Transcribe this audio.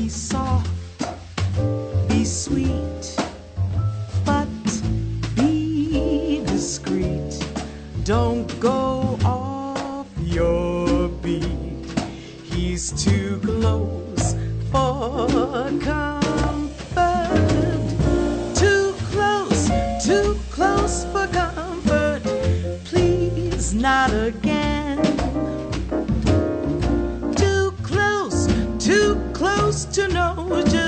Be soft, be sweet, but be discreet. Don't go off your beat. He's too close for comfort. Too close for comfort. Please, not again. Too close to know just